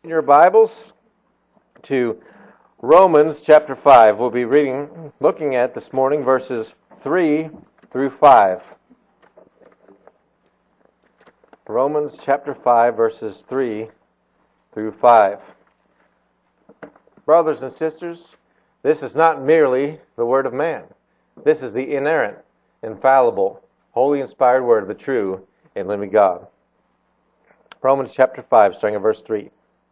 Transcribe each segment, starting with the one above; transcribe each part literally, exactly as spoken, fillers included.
In your Bibles to Romans chapter five. We'll be reading, looking at this morning verses three through five. Romans chapter five, verses three through five. Brothers and sisters, this is not merely the word of man. This is the inerrant, infallible, holy inspired word of the true and living God. Romans chapter five, starting at verse three.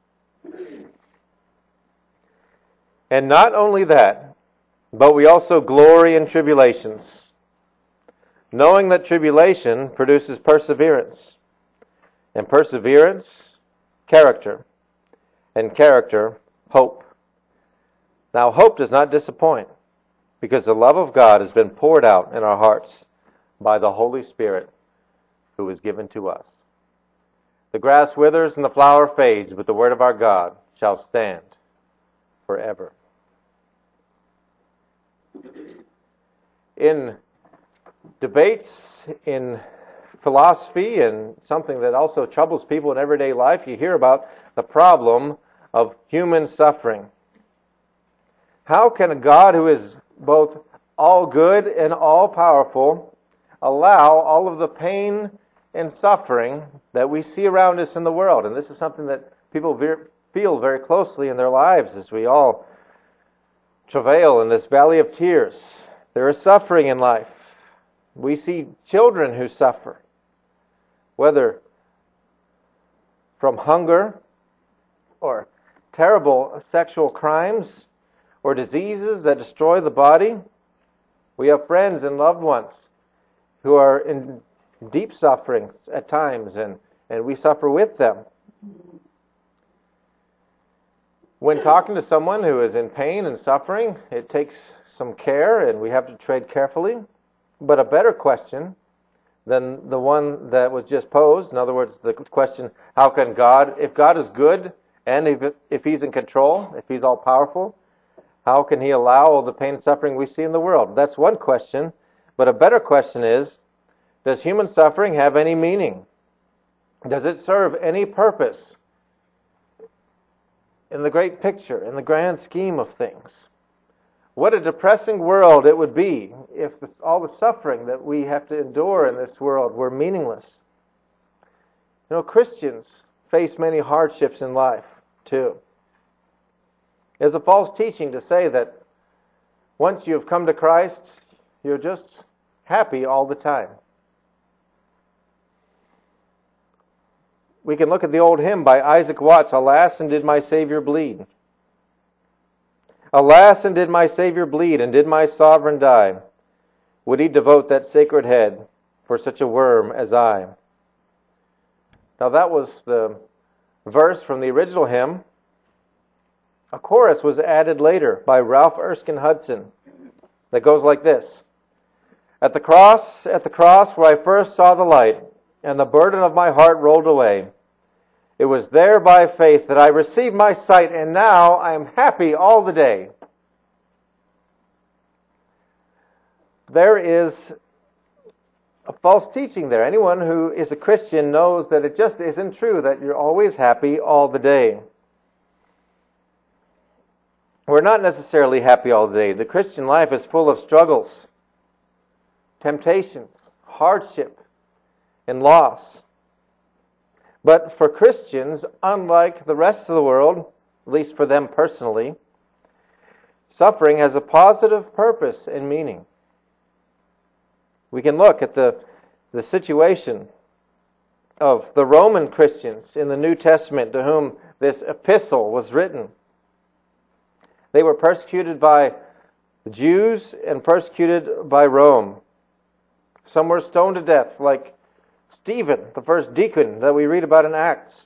And not only that, but we also glory in tribulations, knowing that tribulation produces perseverance, and perseverance, character, and character, hope. Now hope does not disappoint, because the love of God has been poured out in our hearts by the Holy Spirit who is given to us. The grass withers and the flower fades, but the word of our God shall stand forever. In debates, in philosophy, and something that also troubles people in everyday life, you hear about the problem of human suffering. How can a God who is both all good and all powerful allow all of the pain and suffering that we see around us in the world? And this is something that people ver- feel very closely in their lives as we all travail in this valley of tears. There is suffering in life. We see children who suffer, whether from hunger or terrible sexual crimes or diseases that destroy the body. We have friends and loved ones who are in deep suffering at times, and, and we suffer with them. When talking to someone who is in pain and suffering, it takes some care, and we have to tread carefully. But a better question than the one that was just posed, in other words, the question, how can God, if God is good, and if, if He's in control, if He's all-powerful, how can He allow all the pain and suffering we see in the world? That's one question. But a better question is, does human suffering have any meaning? Does it serve any purpose in the great picture, in the grand scheme of things? What a depressing world it would be if this, all the suffering that we have to endure in this world were meaningless. You know, Christians face many hardships in life, too. There's a false teaching to say that once you have come to Christ, you're just happy all the time. We can look at the old hymn by Isaac Watts, "Alas, and did my Savior bleed? Alas, and did my Savior bleed, and did my sovereign die? Would He devote that sacred head for such a worm as I?" Now that was the verse from the original hymn. A chorus was added later by Ralph Erskine Hudson that goes like this. At the cross, at the cross where I first saw the light, and the burden of my heart rolled away, it was there by faith that I received my sight, and now I am happy all the day. There is a false teaching there. Anyone who is a Christian knows that it just isn't true that you're always happy all the day. We're not necessarily happy all the day. The Christian life is full of struggles, temptations, hardship, and loss. But for Christians, unlike the rest of the world, at least for them personally, suffering has a positive purpose and meaning. We can look at the, the situation of the Roman Christians in the New Testament to whom this epistle was written. They were persecuted by the Jews and persecuted by Rome. Some were stoned to death, like Stephen, the first deacon that we read about in Acts.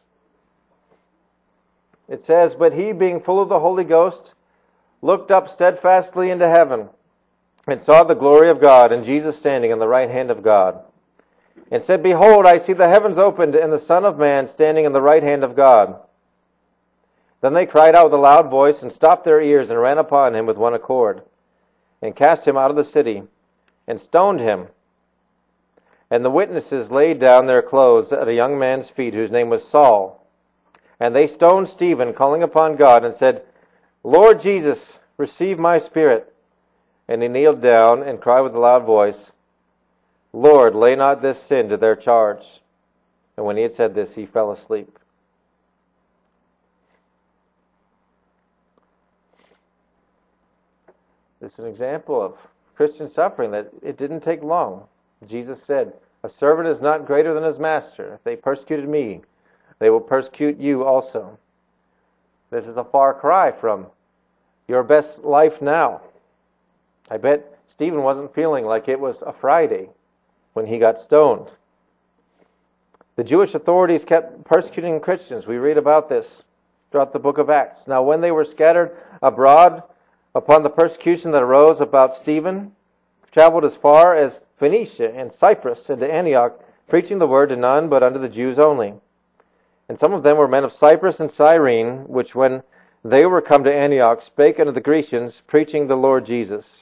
It says, "But he, being full of the Holy Ghost, looked up steadfastly into heaven, and saw the glory of God, and Jesus standing on the right hand of God, and said, Behold, I see the heavens opened, and the Son of Man standing on the right hand of God. Then they cried out with a loud voice, and stopped their ears, and ran upon him with one accord, and cast him out of the city, and stoned him. And the witnesses laid down their clothes at a young man's feet, whose name was Saul. And they stoned Stephen, calling upon God, and said, Lord Jesus, receive my spirit. And he kneeled down and cried with a loud voice, Lord, lay not this sin to their charge. And when he had said this, he fell asleep. This is an example of Christian suffering that it didn't take long. Jesus said, a servant is not greater than his master. If they persecuted me, they will persecute you also. This is a far cry from your best life now. I bet Stephen wasn't feeling like it was a Friday when he got stoned. The Jewish authorities kept persecuting Christians. We read about this throughout the book of Acts. Now, when they were scattered abroad upon the persecution that arose about Stephen, traveled as far as Phoenicia and Cyprus and to Antioch, preaching the word to none but unto the Jews only. And some of them were men of Cyprus and Cyrene, which when they were come to Antioch, spake unto the Grecians, preaching the Lord Jesus.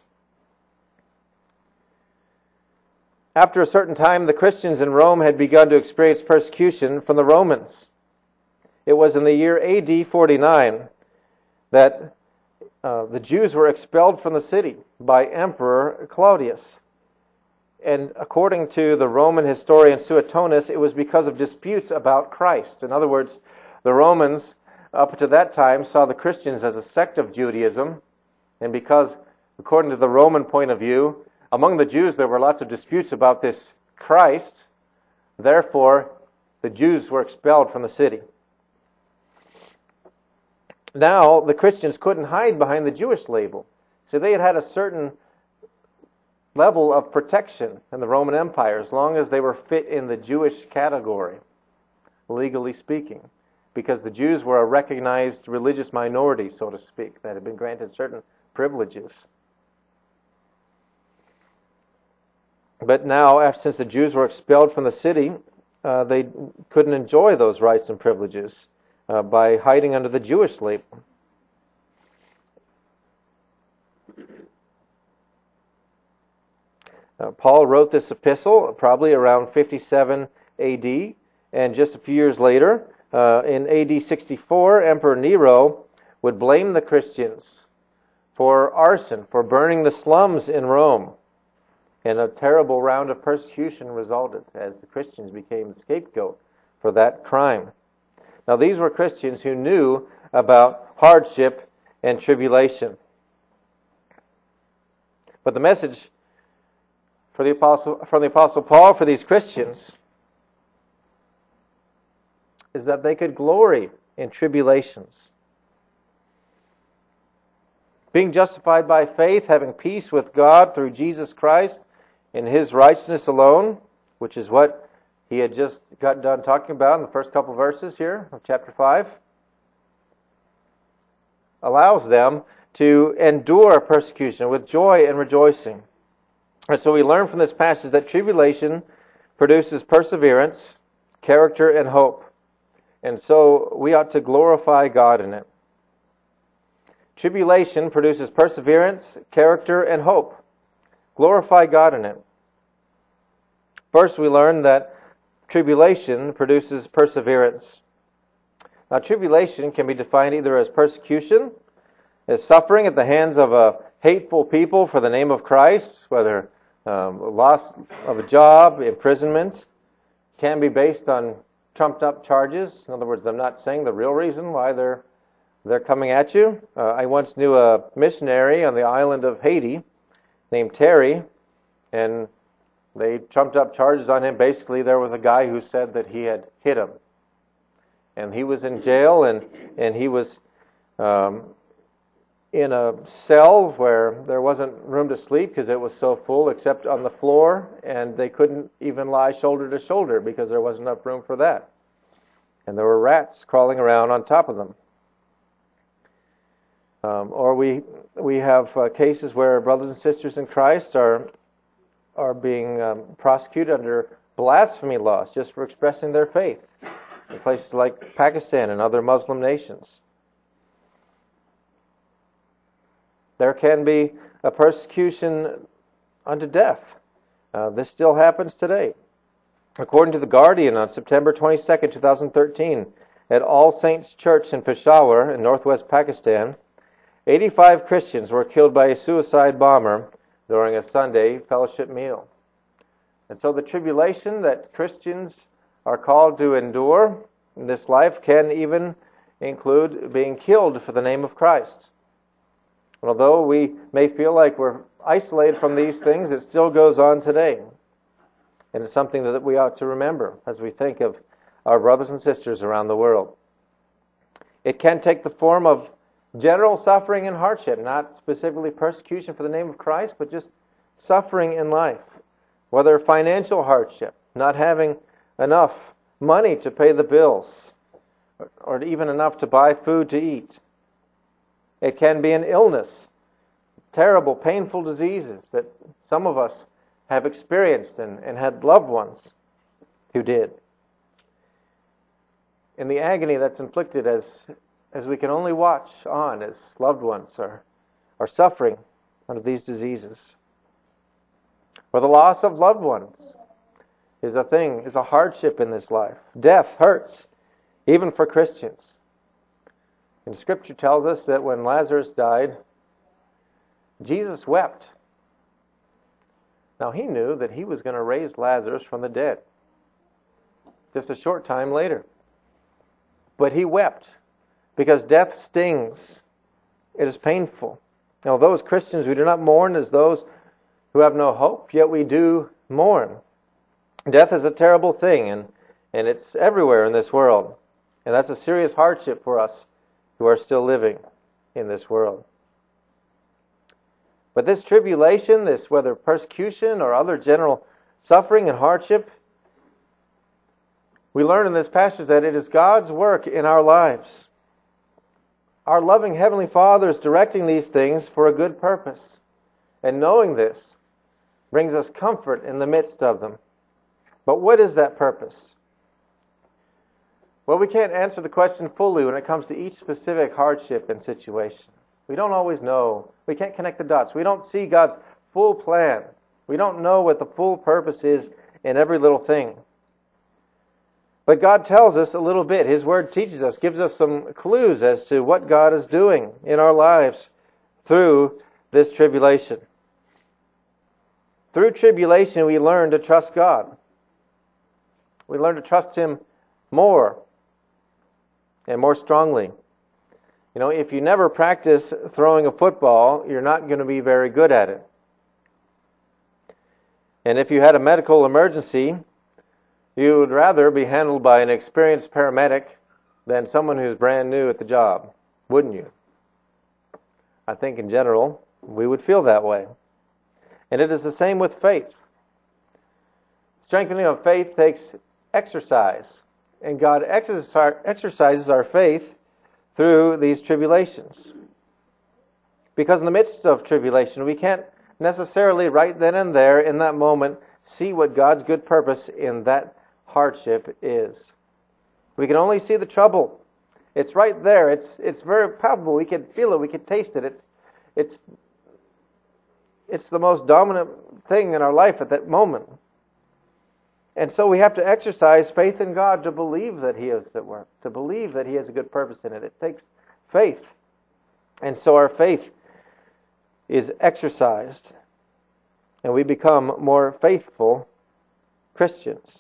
After a certain time, the Christians in Rome had begun to experience persecution from the Romans. It was in the year A D forty-nine that uh, the Jews were expelled from the city by Emperor Claudius. And according to the Roman historian Suetonius, it was because of disputes about Christ. In other words, the Romans, up to that time, saw the Christians as a sect of Judaism. And because, according to the Roman point of view, among the Jews there were lots of disputes about this Christ, therefore the Jews were expelled from the city. Now, the Christians couldn't hide behind the Jewish label. So they had had a certain level of protection in the Roman Empire as long as they were fit in the Jewish category, legally speaking, because the Jews were a recognized religious minority, so to speak, that had been granted certain privileges. But now, since the Jews were expelled from the city, uh, they couldn't enjoy those rights and privileges uh, by hiding under the Jewish label. Uh, Paul wrote this epistle probably around fifty-seven A D, and just a few years later, uh, in A D sixty-four, Emperor Nero would blame the Christians for arson, for burning the slums in Rome. And a terrible round of persecution resulted as the Christians became the scapegoat for that crime. Now, these were Christians who knew about hardship and tribulation. But the message for the apostle, from the Apostle Paul for these Christians is that they could glory in tribulations. Being justified by faith, having peace with God through Jesus Christ, in His righteousness alone, which is what he had just got done talking about in the first couple verses here of chapter five, allows them to endure persecution with joy and rejoicing. And so we learn from this passage that tribulation produces perseverance, character, and hope. And so we ought to glorify God in it. Tribulation produces perseverance, character, and hope. Glorify God in it. First, we learn that tribulation produces perseverance. Now, tribulation can be defined either as persecution, as suffering at the hands of a hateful people for the name of Christ, whether um, loss of a job, imprisonment, can be based on trumped-up charges. In other words, I'm not saying the real reason why they're they're coming at you. Uh, I once knew a missionary on the island of Haiti named Terry, and they trumped up charges on him. Basically, there was a guy who said that he had hit him. And he was in jail, and, and he was um, in a cell where there wasn't room to sleep because it was so full, except on the floor, and they couldn't even lie shoulder to shoulder because there wasn't enough room for that. And there were rats crawling around on top of them. Um, or we we have uh, cases where brothers and sisters in Christ are are being um, prosecuted under blasphemy laws just for expressing their faith in places like Pakistan and other Muslim nations. There can be a persecution unto death. Uh, this still happens today. According to The Guardian, on September twenty-second, twenty thirteen, at All Saints Church in Peshawar in northwest Pakistan, eighty-five Christians were killed by a suicide bomber during a Sunday fellowship meal. And so the tribulation that Christians are called to endure in this life can even include being killed for the name of Christ. And although we may feel like we're isolated from these things, it still goes on today. And it's something that we ought to remember as we think of our brothers and sisters around the world. It can take the form of general suffering and hardship, not specifically persecution for the name of Christ, but just suffering in life. Whether financial hardship, not having enough money to pay the bills, or even enough to buy food to eat. It can be an illness, terrible, painful diseases that some of us have experienced and, and had loved ones who did. In the agony that's inflicted as as we can only watch on as loved ones are, are suffering under these diseases. Or the loss of loved ones is a thing, is a hardship in this life. Death hurts, even for Christians. And Scripture tells us that when Lazarus died, Jesus wept. Now he knew that he was going to raise Lazarus from the dead just a short time later. But he wept because death stings. It is painful. Now, although as Christians we do not mourn as those who have no hope, yet we do mourn. Death is a terrible thing, and, and it's everywhere in this world. And that's a serious hardship for us who are still living in this world. But this tribulation, this whether persecution or other general suffering and hardship, we learn in this passage that it is God's work in our lives. Our loving Heavenly Father is directing these things for a good purpose. And knowing this brings us comfort in the midst of them. But what is that purpose? Well, we can't answer the question fully when it comes to each specific hardship and situation. We don't always know. We can't connect the dots. We don't see God's full plan. We don't know what the full purpose is in every little thing. But God tells us a little bit. His Word teaches us, gives us some clues as to what God is doing in our lives through this tribulation. Through tribulation, we learn to trust God. We learn to trust Him more and more strongly. You know, if you never practice throwing a football, you're not going to be very good at it. And if you had a medical emergency, you would rather be handled by an experienced paramedic than someone who's brand new at the job, wouldn't you? I think in general, we would feel that way. And it is the same with faith. Strengthening of faith takes exercise. And God exercises our faith through these tribulations. Because in the midst of tribulation, we can't necessarily right then and there in that moment see what God's good purpose in that hardship is. We can only see the trouble. It's right there. It's it's very palpable. We can feel it. We can taste it. It's it's it's the most dominant thing in our life at that moment. And so we have to exercise faith in God to believe that He is at work, to believe that He has a good purpose in it. It takes faith. And so our faith is exercised, and we become more faithful Christians.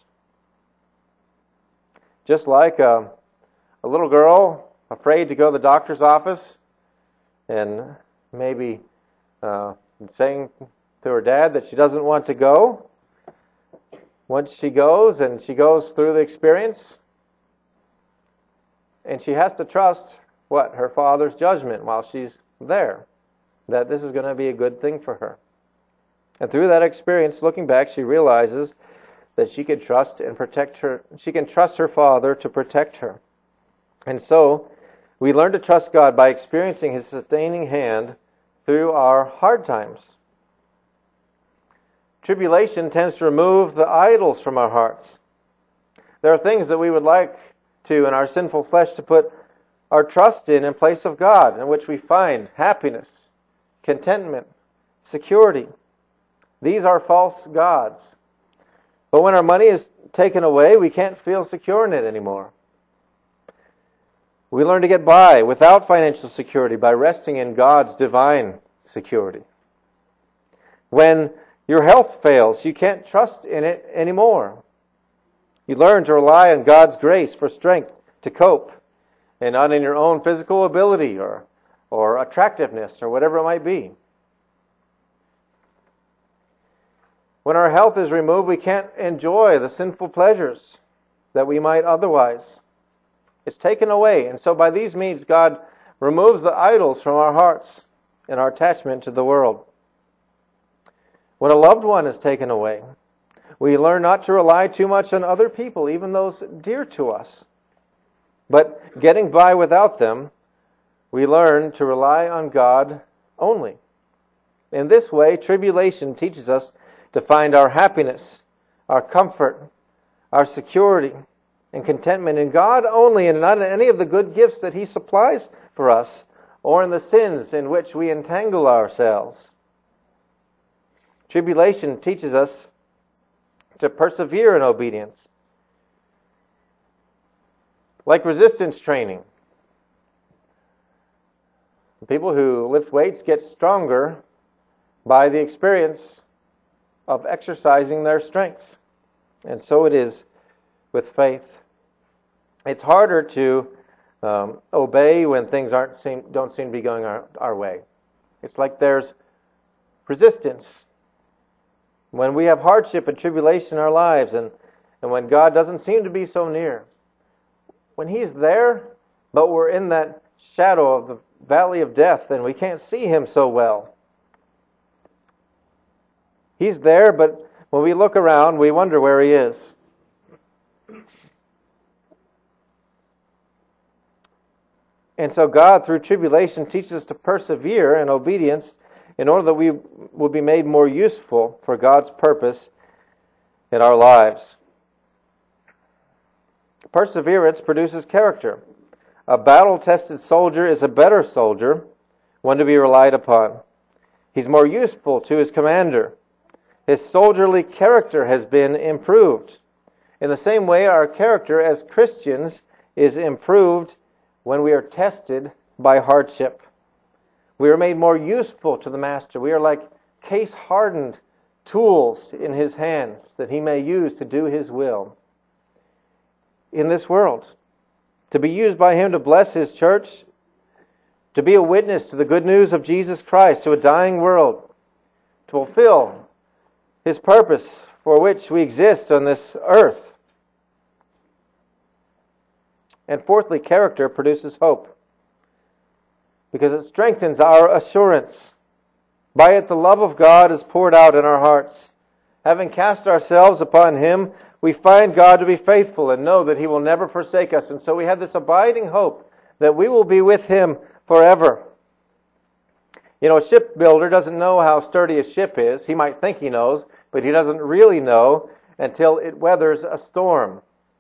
Just like a, a little girl afraid to go to the doctor's office and maybe uh, saying to her dad that she doesn't want to go. Once she goes and she goes through the experience, and she has to trust what? Her father's judgment while she's there, that this is going to be a good thing for her. And through that experience, looking back, she realizes that she can trust and protect her. She can trust her father to protect her. And so, we learn to trust God by experiencing His sustaining hand through our hard times. Tribulation tends to remove the idols from our hearts. There are things that we would like to, in our sinful flesh, to put our trust in in place of God, in which we find happiness, contentment, security. These are false gods. But when our money is taken away, we can't feel secure in it anymore. We learn to get by without financial security by resting in God's divine security. When your health fails, you can't trust in it anymore. You learn to rely on God's grace for strength to cope, and not in your own physical ability or, or attractiveness or whatever it might be. When our health is removed, we can't enjoy the sinful pleasures that we might otherwise. It's taken away. And so by these means, God removes the idols from our hearts and our attachment to the world. When a loved one is taken away, we learn not to rely too much on other people, even those dear to us. But getting by without them, we learn to rely on God only. In this way, tribulation teaches us to find our happiness, our comfort, our security, and contentment in God only, and not in any of the good gifts that He supplies for us, or in the sins in which we entangle ourselves. Tribulation teaches us to persevere in obedience. Like resistance training. People who lift weights get stronger by the experience of exercising their strength. And so it is with faith. It's harder to um, obey when things aren't seem, don't seem to be going our, our way. It's like there's resistance. When we have hardship and tribulation in our lives, and, and when God doesn't seem to be so near, when He's there, but we're in that shadow of the valley of death, and we can't see Him so well. He's there, but when we look around, we wonder where He is. And so God, through tribulation, teaches us to persevere in obedience in order that we will be made more useful for God's purpose in our lives. Perseverance produces character. A battle-tested soldier is a better soldier, one to be relied upon. He's more useful to his commander. His soldierly character has been improved. In the same way, our character as Christians is improved when we are tested by hardship. We are made more useful to the Master. We are like case-hardened tools in His hands that He may use to do His will in this world. To be used by Him to bless His church, to be a witness to the good news of Jesus Christ to a dying world, to fulfill His purpose for which we exist on this earth. And fourthly, character produces hope, because it strengthens our assurance. By it, the love of God is poured out in our hearts. Having cast ourselves upon Him, we find God to be faithful and know that He will never forsake us. And so we have this abiding hope that we will be with Him forever. You know, a shipbuilder doesn't know how sturdy a ship is. He might think he knows, but he doesn't really know until it weathers a storm.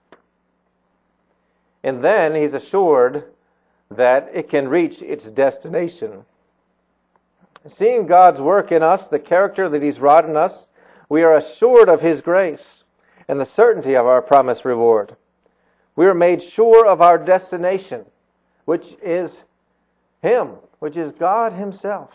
And then he's assured that it can reach its destination. Seeing God's work in us, the character that He's wrought in us, we are assured of His grace and the certainty of our promised reward. We are made sure of our destination, which is Him, which is God Himself.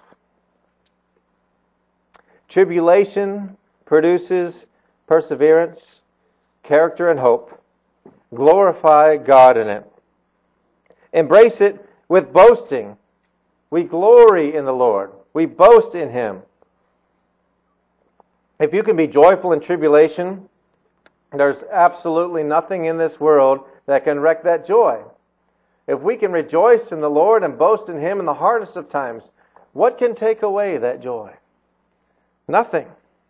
Tribulation produces perseverance, character, and hope. Glorify God in it. Embrace it with boasting. We glory in the Lord. We boast in Him. If you can be joyful in tribulation, there's absolutely nothing in this world that can wreck that joy. If we can rejoice in the Lord and boast in Him in the hardest of times, what can take away that joy? Nothing.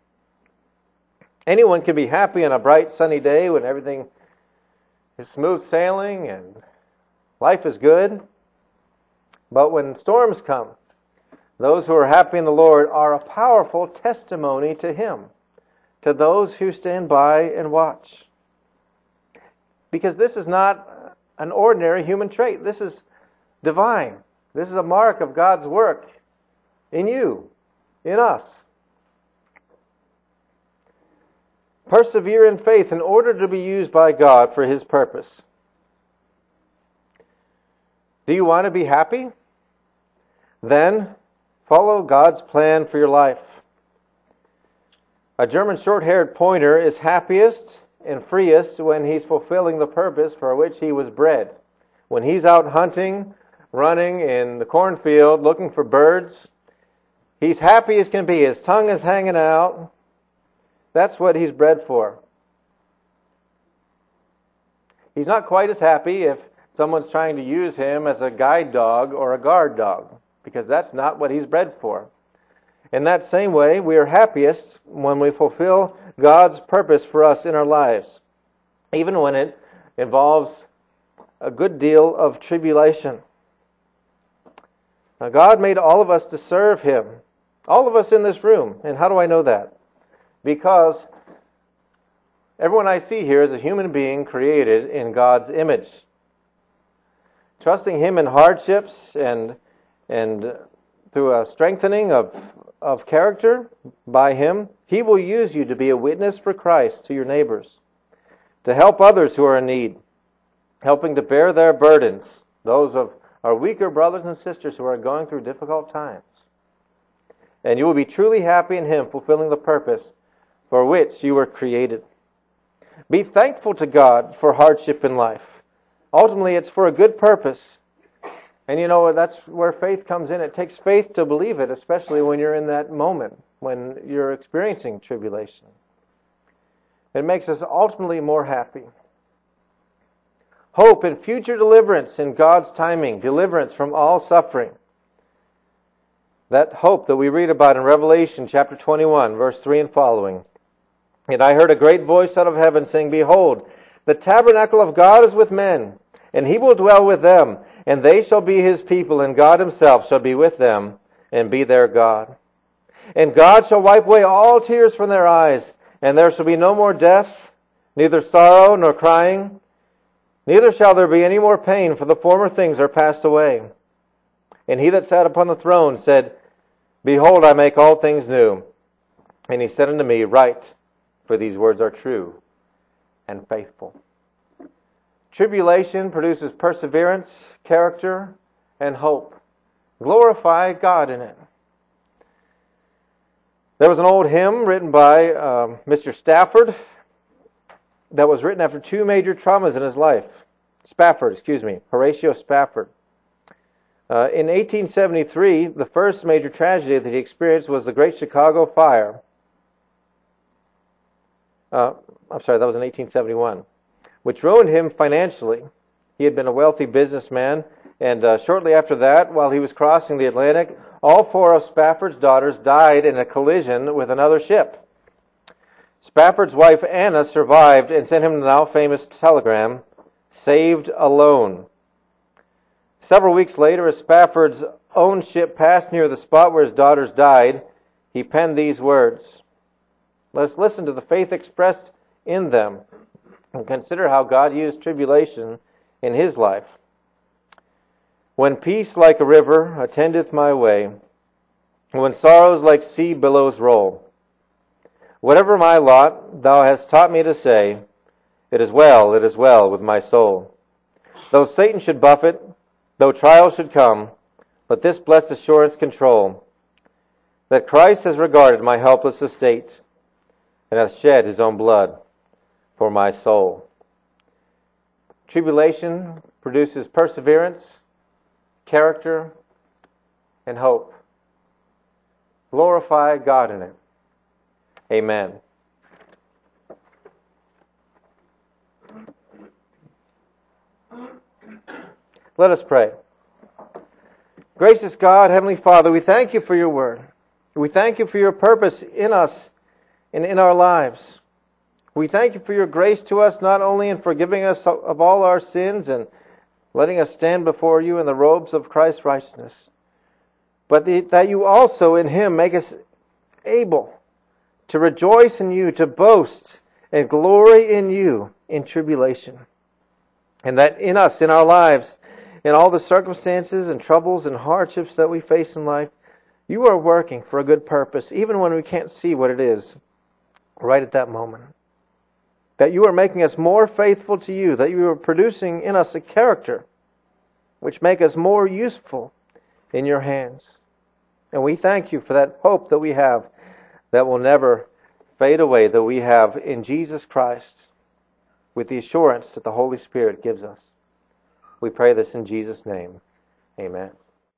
Anyone can be happy on a bright sunny day when everything is smooth sailing and life is good. But when storms come, those who are happy in the Lord are a powerful testimony to Him, to those who stand by and watch. Because this is not an ordinary human trait. This is divine. This is a mark of God's work in you, in us. Persevere in faith in order to be used by God for His purpose. Do you want to be happy? Then follow God's plan for your life. A German short-haired pointer is happiest and freest when he's fulfilling the purpose for which he was bred. When he's out hunting, running in the cornfield, looking for birds, he's happy as can be. His tongue is hanging out. That's what he's bred for. He's not quite as happy if someone's trying to use him as a guide dog or a guard dog, because that's not what he's bred for. In that same way, we are happiest when we fulfill God's purpose for us in our lives, even when it involves a good deal of tribulation. Now, God made all of us to serve Him, all of us in this room. And how do I know that? Because everyone I see here is a human being created in God's image. Trusting Him in hardships and and through a strengthening of, of character by Him, He will use you to be a witness for Christ to your neighbors, to help others who are in need, helping to bear their burdens, those of our weaker brothers and sisters who are going through difficult times. And you will be truly happy in Him, fulfilling the purpose for which you were created. Be thankful to God for hardship in life. Ultimately, it's for a good purpose. And you know, that's where faith comes in. It takes faith to believe it, especially when you're in that moment, when you're experiencing tribulation. It makes us ultimately more happy. Hope in future deliverance in God's timing, deliverance from all suffering. That hope that we read about in Revelation chapter twenty-one, verse three and following. And I heard a great voice out of heaven saying, Behold, the tabernacle of God is with men, and He will dwell with them, and they shall be His people, and God Himself shall be with them, and be their God. And God shall wipe away all tears from their eyes, and there shall be no more death, neither sorrow nor crying, neither shall there be any more pain, for the former things are passed away. And He that sat upon the throne said, Behold, I make all things new. And He said unto me, Write, for these words are true and faithful. Tribulation produces perseverance, character, and hope. Glorify God in it. There was an old hymn written by um, Mister Stafford that was written after two major traumas in his life. Spafford, excuse me, Horatio Spafford. Uh, in eighteen seventy-three, the first major tragedy that he experienced was the Great Chicago Fire. Uh, I'm sorry, that was in eighteen seventy-one, which ruined him financially. He had been a wealthy businessman, and uh, shortly after that, while he was crossing the Atlantic, all four of Spafford's daughters died in a collision with another ship. Spafford's wife Anna survived and sent him the now famous telegram, Saved Alone. Several weeks later, as Spafford's own ship passed near the spot where his daughters died, he penned these words. Let's listen to the faith expressed in them and consider how God used tribulation in his life. When peace like a river attendeth my way, when sorrows like sea billows roll, whatever my lot, thou hast taught me to say, it is well, it is well with my soul. Though Satan should buffet, though trials should come, let this blessed assurance control, that Christ has regarded my helpless estate, and hath shed His own blood for my soul. Tribulation produces perseverance, character, and hope. Glorify God in it. Amen. Let us pray. Gracious God, Heavenly Father, we thank You for Your word. We thank You for Your purpose in us and in our lives. We thank You for Your grace to us, not only in forgiving us of all our sins and letting us stand before You in the robes of Christ's righteousness, but that You also in Him make us able to rejoice in You, to boast and glory in You in tribulation. And that in us, in our lives, in all the circumstances and troubles and hardships that we face in life, You are working for a good purpose, even when we can't see what it is right at that moment. That You are making us more faithful to You, that You are producing in us a character which make us more useful in your hands. And we thank you for that hope that we have that will never fade away, that we have in Jesus Christ, with the assurance that the Holy Spirit gives us. We pray this in Jesus' name. Amen.